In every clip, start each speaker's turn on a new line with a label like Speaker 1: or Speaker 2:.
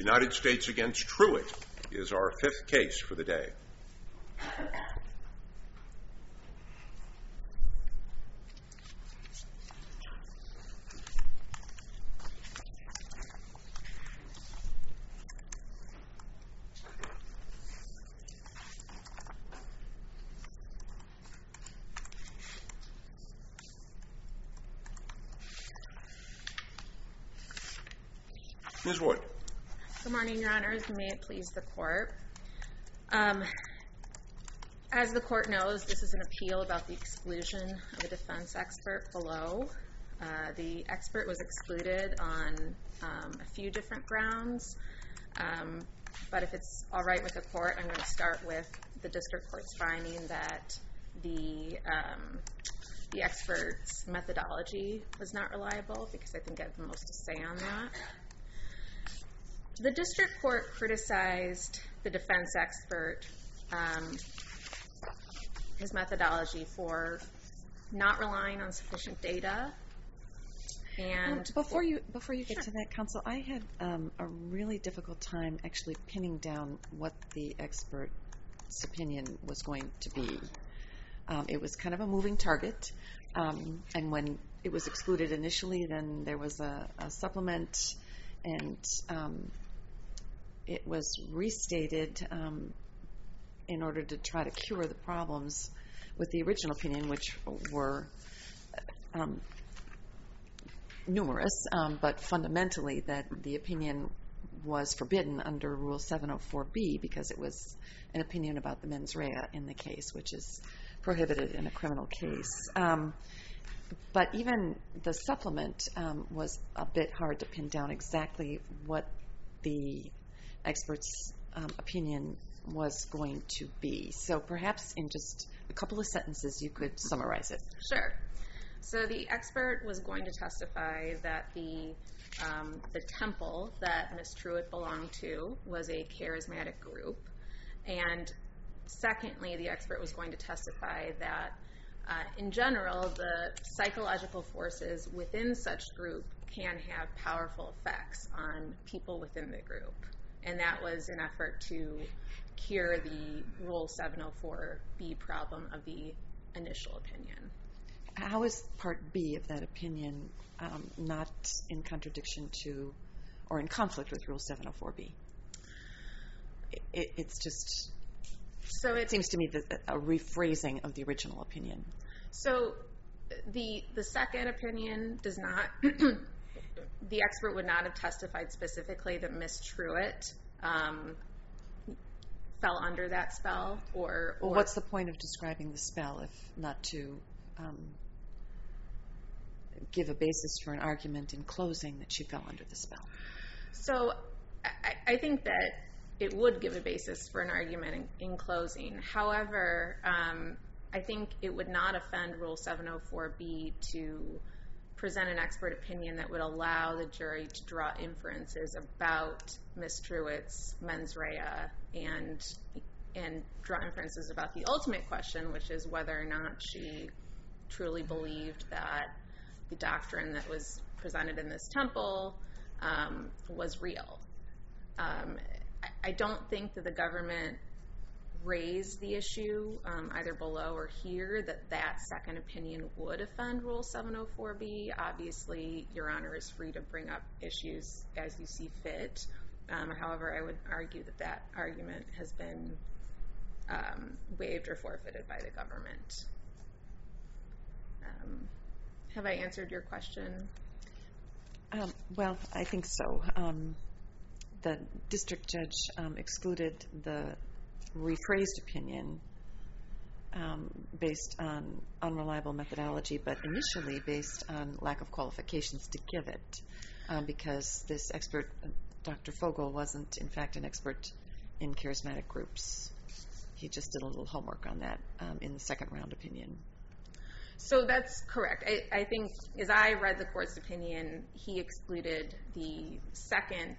Speaker 1: United States against Truitt is our fifth case for the day. Ms. Wood.
Speaker 2: Good morning, Your Honors. May it please the Court. As the Court knows, this is an appeal about the exclusion of a defense expert below. The expert was excluded on a few different grounds, but if it's all right with the Court, I'm going to start with the District Court's finding that the expert's methodology was not reliable, because I think I have the most to say on that. The District Court criticized the defense expert, his methodology, for not relying on sufficient data. And
Speaker 3: before you get to that, counsel, I had a really difficult time actually pinning down what the expert's opinion was going to be. It was kind of a moving target, and when it was excluded initially, then there was a supplement, and it was restated in order to try to cure the problems with the original opinion, which were numerous, but fundamentally that the opinion was forbidden under Rule 704B because it was an opinion about the mens rea in the case, which is prohibited in a criminal case. But even the supplement was a bit hard to pin down exactly what the expert's opinion was going to be. So perhaps in just a couple of sentences you could summarize it.
Speaker 2: Sure. So the expert was going to testify that the temple that Ms. Truitt belonged to was a charismatic group. And secondly, the expert was going to testify that in general, the psychological forces within such group can have powerful effects on people within the group. And that was an effort to cure the Rule 704B problem of the initial opinion.
Speaker 3: How is Part B of that opinion not in contradiction to or in conflict with Rule 704B? It's just, it seems to me that a rephrasing of the original opinion.
Speaker 2: So the second opinion does not, the expert would not have testified specifically that Ms. Truitt fell under that spell, or
Speaker 3: what's the point of describing the spell if not to give a basis for an argument in closing that she fell under the spell?
Speaker 2: So I think that it would give a basis for an argument in closing. However, I think it would not offend Rule 704B to present an expert opinion that would allow the jury to draw inferences about Ms. Truitt's mens rea and draw inferences about the ultimate question, which is whether or not she truly believed that the doctrine that was presented in this temple was real. I don't think that the government raised the issue either below or here that second opinion would offend Rule 704B. Obviously, Your Honor is free to bring up issues as you see fit. However, I would argue that argument has been waived or forfeited by the government. Have I answered your question?
Speaker 3: Well, I think so. The district judge excluded the rephrased opinion based on unreliable methodology, but initially based on lack of qualifications to give it, because this expert, Dr. Fogel, wasn't in fact an expert in charismatic groups. He just did a little homework on that in the second round opinion.
Speaker 2: So that's correct. I think as I read the court's opinion, he excluded the second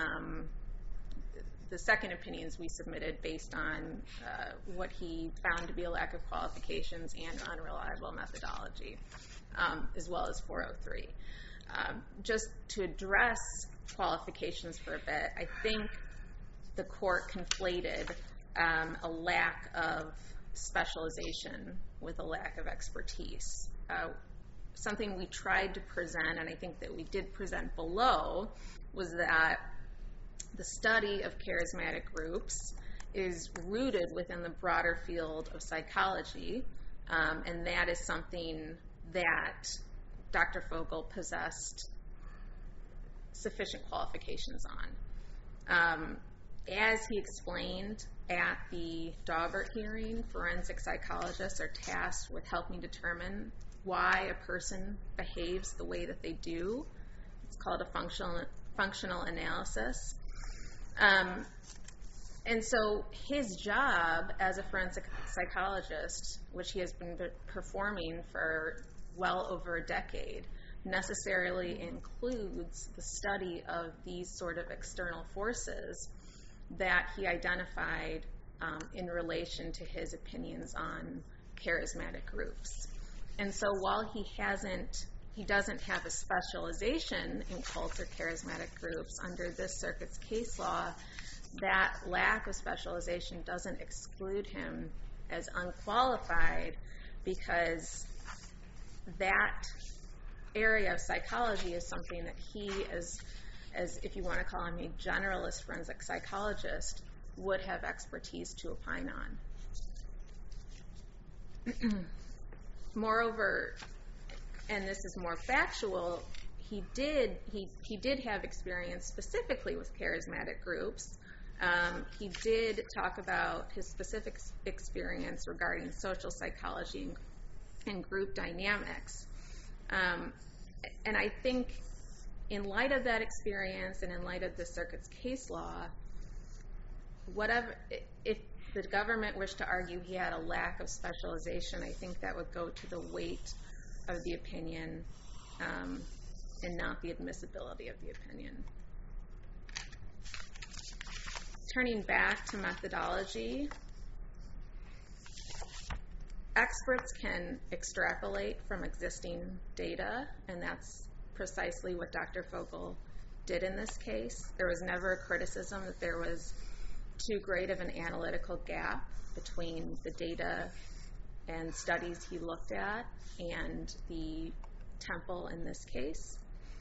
Speaker 2: opinions we submitted based on what he found to be a lack of qualifications and unreliable methodology, as well as 403. Just to address qualifications for a bit. I think the court conflated a lack of specialization with a lack of expertise. Something we tried to present, and I think that we did present below, was that the study of charismatic groups is rooted within the broader field of psychology, and that is something that Dr. Fogel possessed sufficient qualifications on. As he explained at the Daubert hearing, forensic psychologists are tasked with helping determine why a person behaves the way that they do. It's called a functional analysis. And so his job as a forensic psychologist, which he has been performing for well over a decade, necessarily includes the study of these sort of external forces that he identified in relation to his opinions on charismatic groups. And so while he doesn't have a specialization in cult or charismatic groups under this circuit's case law, that lack of specialization doesn't exclude him as unqualified, because that area of psychology is something that he, as if you want to call him a generalist forensic psychologist, would have expertise to opine on. Moreover, and this is more factual, he did have experience specifically with charismatic groups. He did talk about his specific experience regarding social psychology and group dynamics. And I think in light of that experience and in light of the circuit's case law, if the government wished to argue he had a lack of specialization, I think that would go to the weight of the opinion and not the admissibility of the opinion. Turning back to methodology, experts can extrapolate from existing data, and that's precisely what Dr. Fogel did in this case. There was never a criticism that there was too great of an analytical gap between the data and studies he looked at and the temple in this case.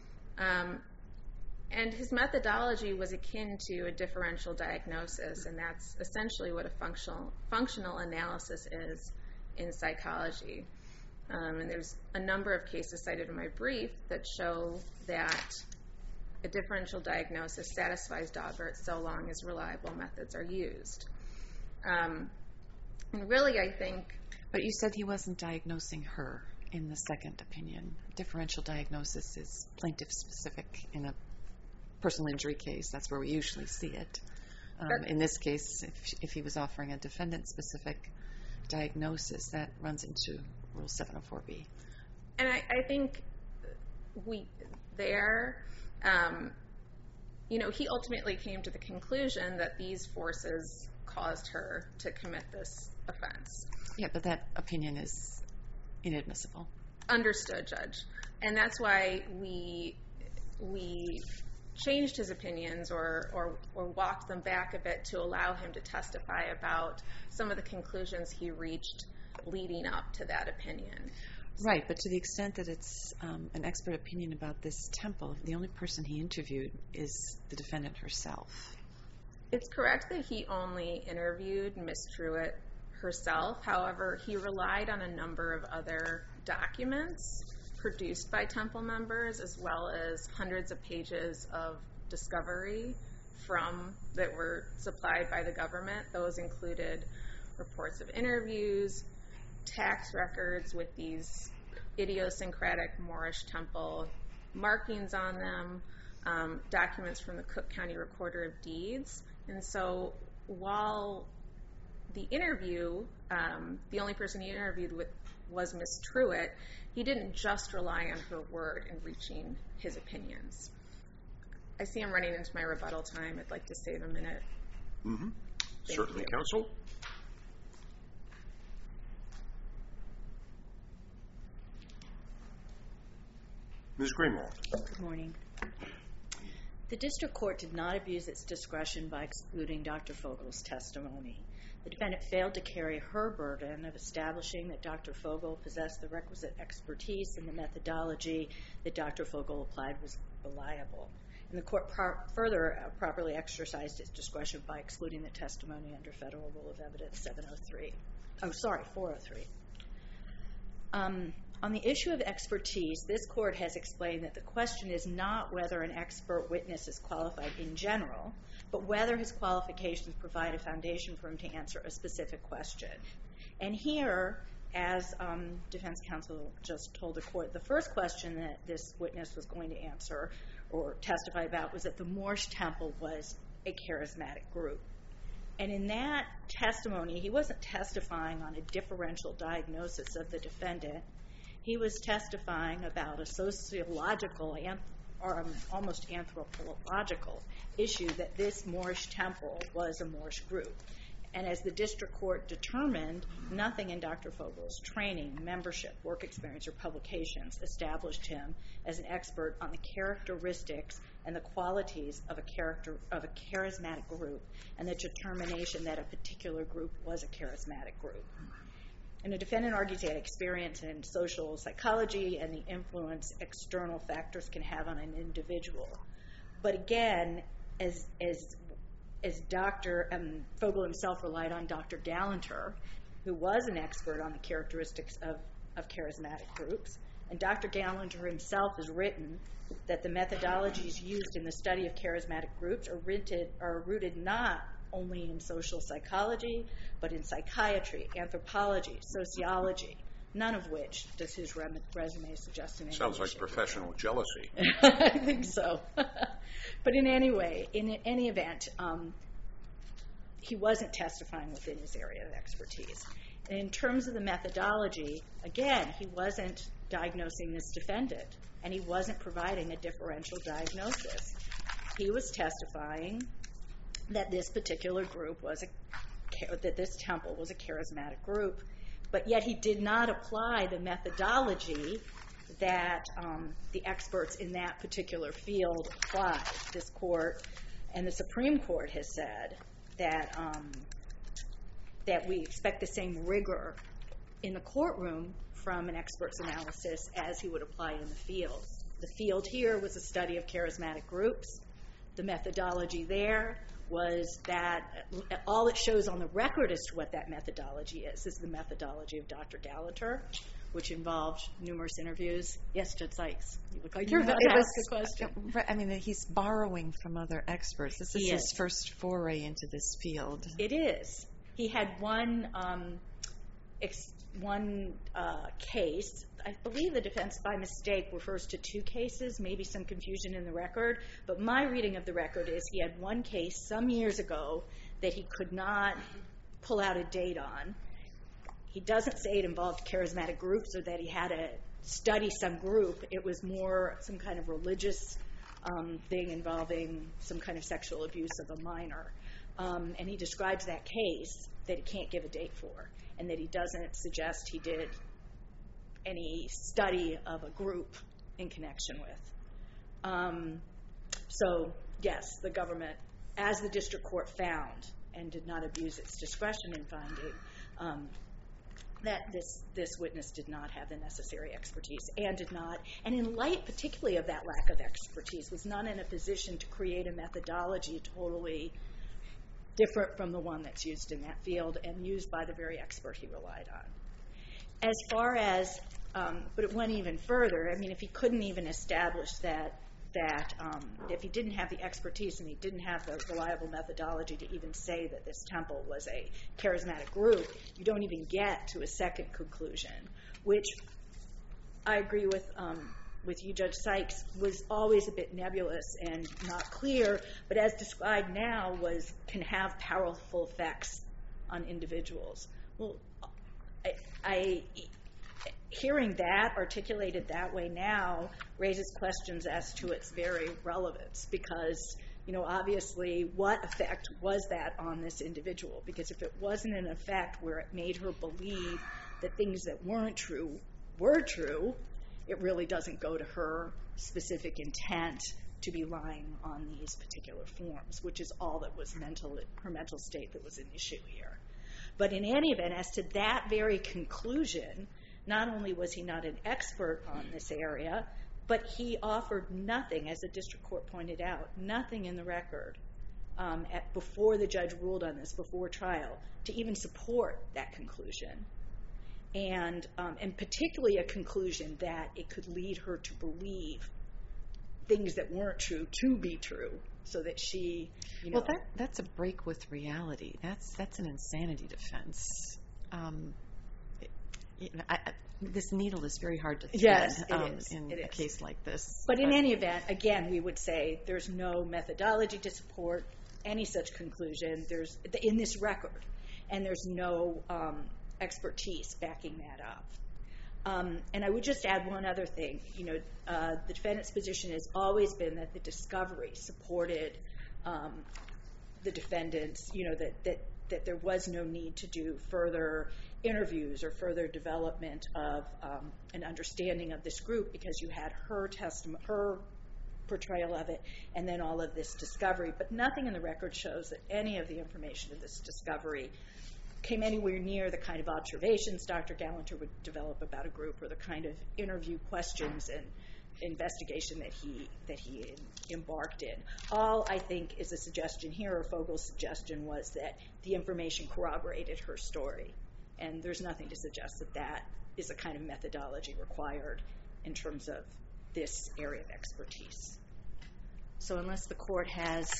Speaker 2: And his methodology was akin to a differential diagnosis, and that's essentially what a functional analysis is in psychology. And there's a number of cases cited in my brief that show that a differential diagnosis satisfies Daubert so long as reliable methods are used. And really, I think...
Speaker 3: But you said he wasn't diagnosing her in the second opinion. Differential diagnosis is plaintiff-specific in a personal injury case. That's where we usually see it. In this case, if he was offering a defendant-specific diagnosis, that runs into Rule 704B.
Speaker 2: And I think he ultimately came to the conclusion that these forces caused her to commit this offense.
Speaker 3: Yeah, but that opinion is inadmissible.
Speaker 2: Understood, Judge. And that's why we changed his opinions or walked them back a bit to allow him to testify about some of the conclusions he reached leading up to that opinion.
Speaker 3: Right, but to the extent that it's an expert opinion about this temple, the only person he interviewed is the defendant herself.
Speaker 2: It's correct that he only interviewed Ms. Truitt herself. However, he relied on a number of other documents produced by temple members, as well as hundreds of pages of discovery that were supplied by the government. Those included reports of interviews, tax records with these idiosyncratic Moorish temple markings on them, documents from the Cook County Recorder of Deeds. And so while the interview, the only person he interviewed with was Ms. Truitt, he didn't just rely on her word in reaching his opinions. I see I'm running into my rebuttal time. I'd like to save a minute.
Speaker 1: Mm-hmm. Certainly, counsel. Ms. Greenwald.
Speaker 4: Good morning. The district court did not abuse its discretion by excluding Dr. Fogel's testimony. The defendant failed to carry her burden of establishing that Dr. Fogel possessed the requisite expertise and the methodology that Dr. Fogel applied was reliable. And the court further properly exercised its discretion by excluding the testimony under Federal Rule of Evidence 403. On the issue of expertise, this court has explained that the question is not whether an expert witness is qualified in general, but whether his qualifications provide a foundation for him to answer a specific question. And here, as defense counsel just told the court, the first question that this witness was going to answer or testify about was that the Moorish Temple was a charismatic group. And in that testimony, he wasn't testifying on a differential diagnosis of the defendant. He was testifying about a sociological or almost anthropological issue that this Moorish Temple was a Moorish group. And as the district court determined, nothing in Dr. Fogel's training, membership, work experience, or publications established him as an expert on the characteristics and the qualities of a charismatic group and the determination that a particular group was a charismatic group. And the defendant argues he had experience in social psychology and the influence external factors can have on an individual. But again, as Dr. Fogel himself relied on Dr. Galanter, who was an expert on the characteristics of charismatic groups, and Dr. Galanter himself has written that the methodologies used in the study of charismatic groups are rooted not only in social psychology, but in psychiatry, anthropology, sociology, none of which does his resume suggest in any way.
Speaker 1: Sounds like professional jealousy.
Speaker 4: I think so. But in any event, he wasn't testifying within his area of expertise. And in terms of the methodology, again, he wasn't diagnosing this defendant, and he wasn't providing a differential diagnosis. He was testifying that this particular group that this temple was a charismatic group, but yet he did not apply the methodology that the experts in that particular field applied. This court and the Supreme Court has said that we expect the same rigor in the courtroom from an expert's analysis as he would apply in the field. The field here was a study of charismatic groups. The methodology there was that all it shows on the record as to what that methodology is the methodology of Dr. Galanter, which involved numerous interviews. Yes, Judge Sykes, you look like you're about to ask a question.
Speaker 3: I mean, he's borrowing from other experts. This is his first foray into this field.
Speaker 4: It is. He had one case. I believe the defense by mistake refers to two cases, maybe some confusion in the record, but my reading of the record is he had one case some years ago that he could not pull out a date on. He doesn't say it involved charismatic groups or that he had to study some group. It was more some kind of religious thing involving some kind of sexual abuse of a minor. And he describes that case that he can't give a date for, and that he doesn't suggest he did any study of a group in connection with. So, yes, the government, as the district court found, and did not abuse its discretion in finding, that this witness did not have the necessary expertise and in light particularly of that lack of expertise, was not in a position to create a methodology totally different from the one that's used in that field and used by the very expert he relied on. As far as, but it went even further. I mean, if he couldn't even establish that if he didn't have the expertise and he didn't have the reliable methodology to even say that this temple was a charismatic group, you don't even get to a second conclusion, which I agree with you, Judge Sykes, was always a bit nebulous and not clear, but as described now can have powerful effects on individuals. Well, hearing that articulated that way now raises questions as to its very relevance, because obviously what effect was that on this individual? Because if it wasn't an effect where it made her believe that things that weren't true were true, it really doesn't go to her specific intent to be lying on these particular forms, which is all that was her mental state that was an issue here. But in any event, as to that very conclusion, not only was he not an expert on this area, but he offered nothing, as the district court pointed out, nothing in the record before the judge ruled on this, before trial, to even support that conclusion. And particularly a conclusion that it could lead her to believe things that weren't true to be true, so that she,
Speaker 3: Well, that's a break with reality. That's an insanity defense. This needle is very hard to thread
Speaker 4: yes, it is.
Speaker 3: in a case like this.
Speaker 4: But in any event, again, we would say there's no methodology to support any such conclusion. There's in this record, and there's no expertise backing that up. And I would just add one other thing. The defendant's position has always been that the discovery supported the defendants, that there was no need to do further interviews or further development of an understanding of this group, because you had her portrayal of it and then all of this discovery. But nothing in the record shows that any of the information in this discovery came anywhere near the kind of observations Dr. Gallanter would develop about a group, or the kind of interview questions and investigation that he embarked in. All I think is a suggestion here, or Fogel's suggestion, was that the information corroborated her story, and there's nothing to suggest that that is a kind of methodology required in terms of this area of expertise. So unless the court has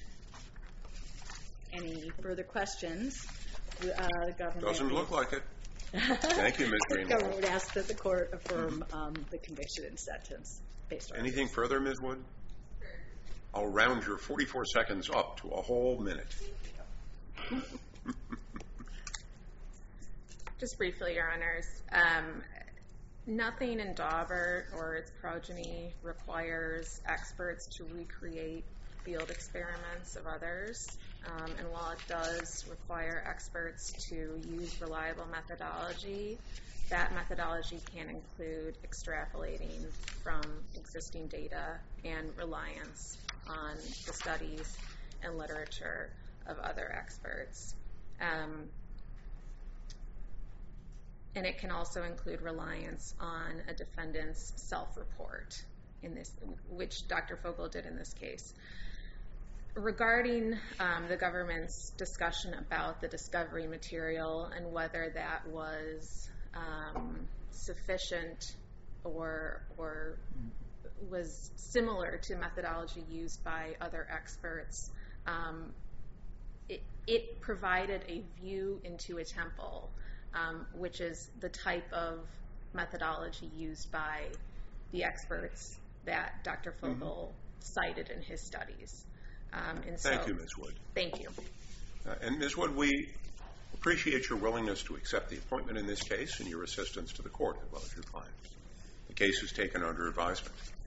Speaker 4: any further questions, the government...
Speaker 1: Doesn't look like it. Thank you, Ms. Greenwald.
Speaker 4: The government would ask that the court affirm the conviction and sentence based on
Speaker 1: Anything further, Ms. Wood? I'll round your 44 seconds up to a whole minute.
Speaker 2: Just briefly, Your Honors. Nothing in Daubert or its progeny requires experts to recreate field experiments of others. And while it does require experts to use reliable methodology, that methodology can include extrapolating from existing data and reliance on the studies and literature of other experts. And it can also include reliance on a defendant's self-report, which Dr. Fogel did in this case. Regarding the government's discussion about the discovery material and whether that was sufficient or was similar to methodology used by other experts, it provided a view into a temple, which is the type of methodology used by the experts that Dr. Fogel cited in his studies.
Speaker 1: Thank you, Ms. Wood.
Speaker 2: Thank you.
Speaker 1: And Ms. Wood, we appreciate your willingness to accept the appointment in this case and your assistance to the court as well as your client. The case is taken under advisement.